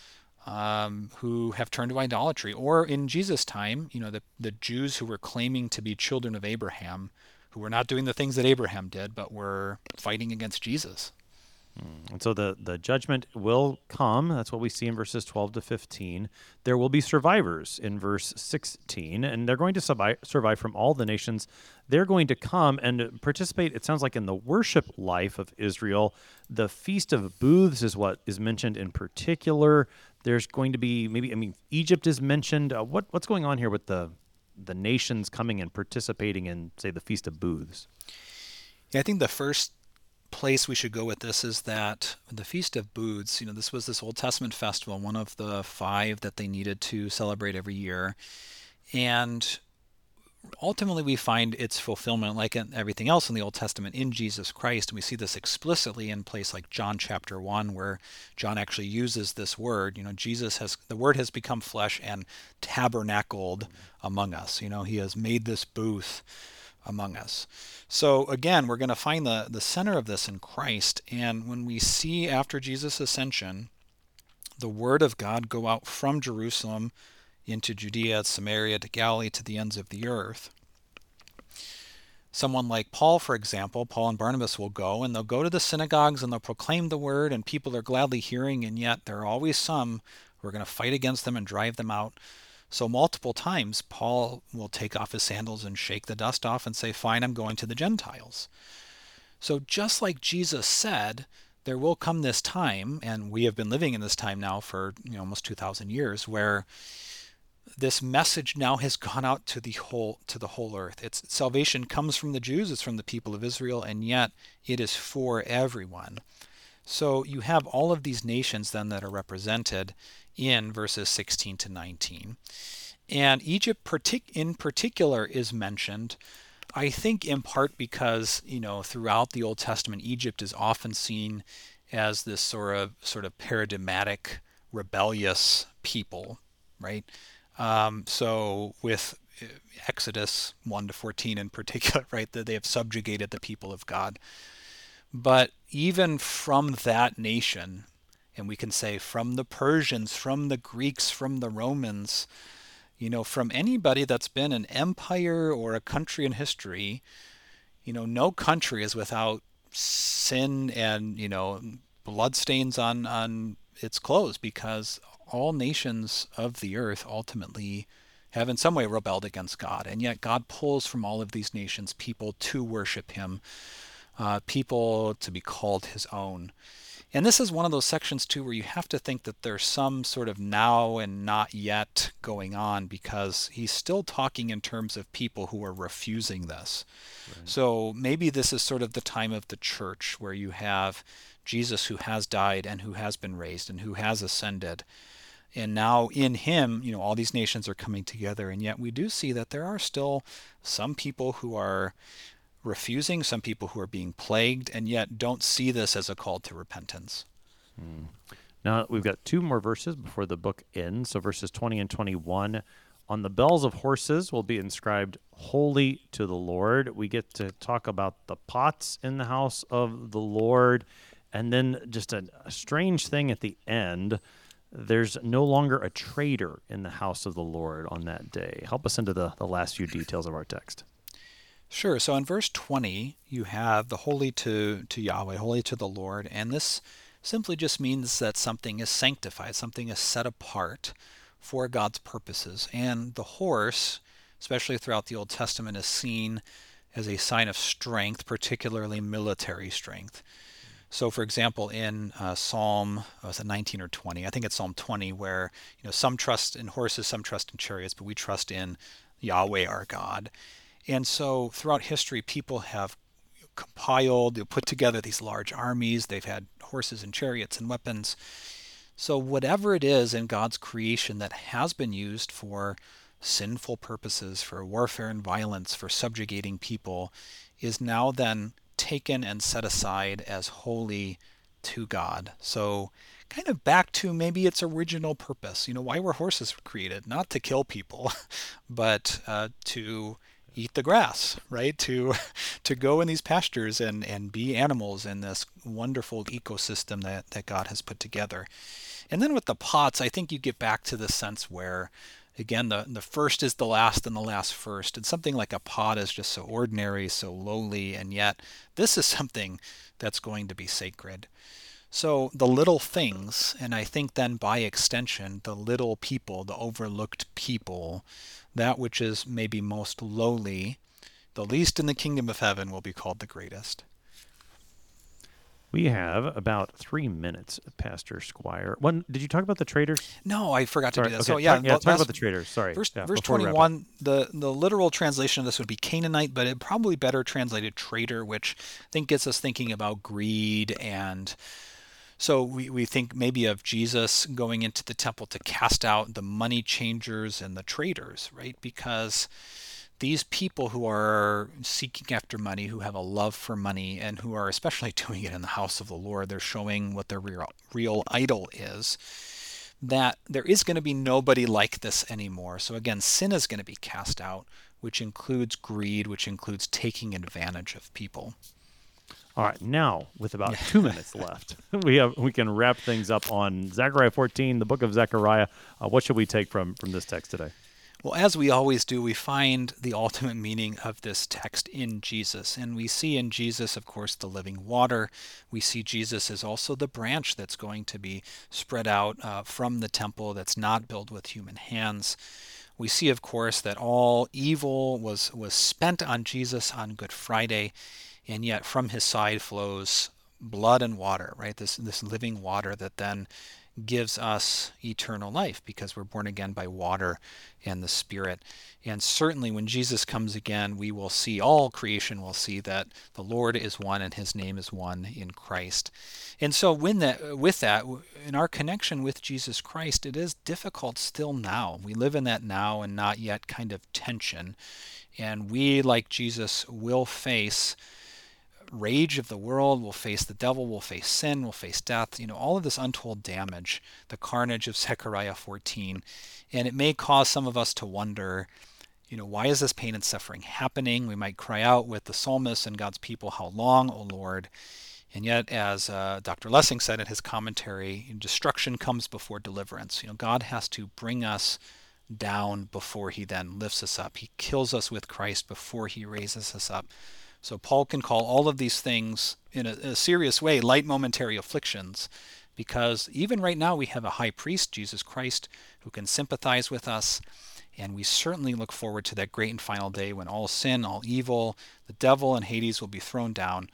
who have turned to idolatry, or in Jesus' time, the Jews who were claiming to be children of Abraham, who were not doing the things that Abraham did, but were fighting against Jesus. And so the judgment will come. That's what we see in verses 12 to 15. There will be survivors in verse 16, and they're going to survive from all the nations. They're going to come and participate, it sounds like, in the worship life of Israel. The Feast of Booths is what is mentioned in particular. There's going to be Egypt is mentioned. What's going on here with the nations coming and participating in, say, the Feast of Booths? Yeah, I think the first place we should go with this is that the Feast of Booths, this was this Old Testament festival, one of the 5 that they needed to celebrate every year. And ultimately we find its fulfillment, like in everything else in the Old Testament, in Jesus Christ. And we see this explicitly in place like John chapter 1, where John actually uses this word. The Word has become flesh and tabernacled among us. He has made this booth among us. So again, we're going to find the center of this in Christ. And when we see after Jesus' ascension, the word of God go out from Jerusalem into Judea, Samaria, to Galilee, to the ends of the earth. Someone like Paul, for example, Paul and Barnabas will go, and they'll go to the synagogues and they'll proclaim the word, and people are gladly hearing, and yet there are always some who are going to fight against them and drive them out. So multiple times, Paul will take off his sandals and shake the dust off and say, fine, I'm going to the Gentiles. So just like Jesus said, there will come this time, and we have been living in this time now for almost 2,000 years, where this message now has gone out to the whole earth. Its salvation comes from the Jews, it's from the people of Israel, and yet it is for everyone. So you have all of these nations then that are represented in verses 16 to 19. And Egypt in particular is mentioned, I think in part because, throughout the Old Testament, Egypt is often seen as this sort of paradigmatic, rebellious people, right? So with Exodus 1 to 14 in particular, right, that they have subjugated the people of God. But even from that nation, and we can say from the Persians, from the Greeks, from the Romans, from anybody that's been an empire or a country in history, no country is without sin and, bloodstains on its clothes, because all nations of the earth ultimately have in some way rebelled against God. And yet God pulls from all of these nations people to worship him, people to be called his own. And this is one of those sections, too, where you have to think that there's some sort of now and not yet going on, because he's still talking in terms of people who are refusing this. Right. So maybe this is sort of the time of the church, where you have Jesus who has died and who has been raised and who has ascended. And now in him, all these nations are coming together. And yet we do see that there are still some people who are refusing, some people who are being plagued, and yet don't see this as a call to repentance. Now we've got 2 more verses before the book ends. So verses 20 and 21. On the bells of horses will be inscribed, "Holy to the Lord." We get to talk about the pots in the house of the Lord. And then just a strange thing at the end. there's no longer a traitor in the house of the Lord on that day. Help us into the last few details of our text. Sure. So in verse 20, you have the holy to Yahweh, holy to the Lord. And this simply just means that something is sanctified, something is set apart for God's purposes. And the horse, especially throughout the Old Testament, is seen as a sign of strength, particularly military strength. So, for example, in Psalm, was it 19 or 20? I think it's Psalm 20, where some trust in horses, some trust in chariots, but we trust in Yahweh our God. And so, throughout history, people have compiled, put together these large armies. They've had horses and chariots and weapons. So, whatever it is in God's creation that has been used for sinful purposes, for warfare and violence, for subjugating people, is now then taken and set aside as holy to God. So kind of back to maybe its original purpose. Why were horses created? Not to kill people, but to eat the grass, right? To go in these pastures and be animals in this wonderful ecosystem that God has put together. And then with the pots, I think you get back to the sense where, again, the first is the last and the last first. And something like a pot is just so ordinary, so lowly, and yet this is something that's going to be sacred. So the little things, and I think then by extension, the little people, the overlooked people, that which is maybe most lowly, the least in the kingdom of heaven will be called the greatest. We have about 3 minutes, Pastor Squire. Did you talk about the traders? No, I forgot to do that. Okay. So yeah, talk about the traders. Sorry. Verse 21, the literal translation of this would be Canaanite, but it probably better translated trader, which I think gets us thinking about greed. And so we think maybe of Jesus going into the temple to cast out the money changers and the traders, right? Because these people who are seeking after money, who have a love for money, and who are especially doing it in the house of the Lord, they're showing what their real idol is, that there is going to be nobody like this anymore. So again, sin is going to be cast out, which includes greed, which includes taking advantage of people. All right, now with about 2 minutes left, we can wrap things up on Zechariah 14, the book of Zechariah. What should we take from this text today? Well, as we always do, we find the ultimate meaning of this text in Jesus. And we see in Jesus, of course, the living water. We see Jesus as also the branch that's going to be spread out from the temple that's not built with human hands. We see, of course, that all evil was spent on Jesus on Good Friday, and yet from his side flows blood and water, right? This living water that then gives us eternal life because we're born again by water and the Spirit. And certainly when Jesus comes again, we will see, all creation will see that the Lord is one and his name is one in Christ. And so with that, in our connection with Jesus Christ, it is difficult still now. We live in that now and not yet kind of tension. And we, like Jesus, will face rage of the world, will face the devil, will face sin, will face death, all of this untold damage, the carnage of Zechariah 14. And it may cause some of us to wonder, why is this pain and suffering happening? We might cry out with the psalmist and God's people, how long, O Lord? And yet, as Dr. Lessing said in his commentary, destruction comes before deliverance. God has to bring us down before he then lifts us up. He kills us with Christ before he raises us up. So Paul can call all of these things in a serious way light momentary afflictions, because even right now we have a high priest, Jesus Christ, who can sympathize with us. And we certainly look forward to that great and final day when all sin, all evil, the devil and Hades will be thrown down,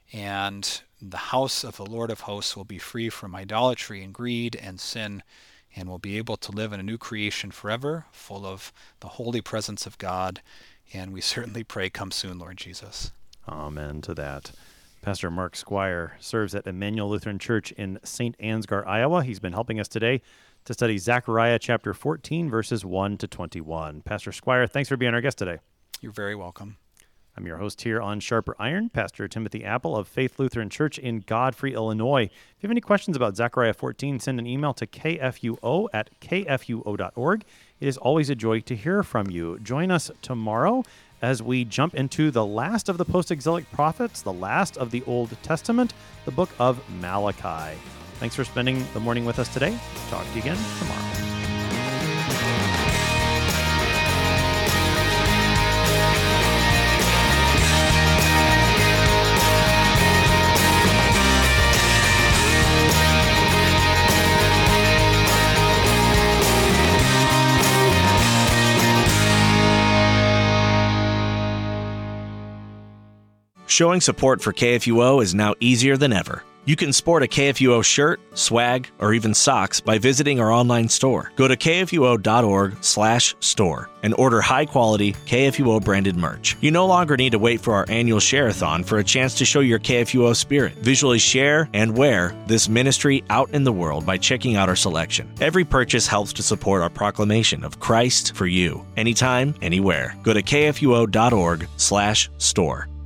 and the house of the Lord of hosts will be free from idolatry and greed and sin, and will be able to live in a new creation forever, full of the holy presence of God. And we certainly pray, come soon, Lord Jesus. Amen to that. Pastor Mark Squire serves at Emmanuel Lutheran Church in St. Ansgar, Iowa. He's been helping us today to study Zechariah chapter 14, verses 1 to 21. Pastor Squire, thanks for being our guest today. You're very welcome. I'm your host here on Sharper Iron, Pastor Timothy Apple of Faith Lutheran Church in Godfrey, Illinois. If you have any questions about Zechariah 14, send an email to kfuo@kfuo.org. It is always a joy to hear from you. Join us tomorrow as we jump into the last of the post-exilic prophets, the last of the Old Testament, the book of Malachi. Thanks for spending the morning with us today. Talk to you again tomorrow. Showing support for KFUO is now easier than ever. You can sport a KFUO shirt, swag, or even socks by visiting our online store. Go to kfuo.org/store and order high-quality KFUO-branded merch. You no longer need to wait for our annual share-a-thon for a chance to show your KFUO spirit. Visually share and wear this ministry out in the world by checking out our selection. Every purchase helps to support our proclamation of Christ for you, anytime, anywhere. Go to kfuo.org/store.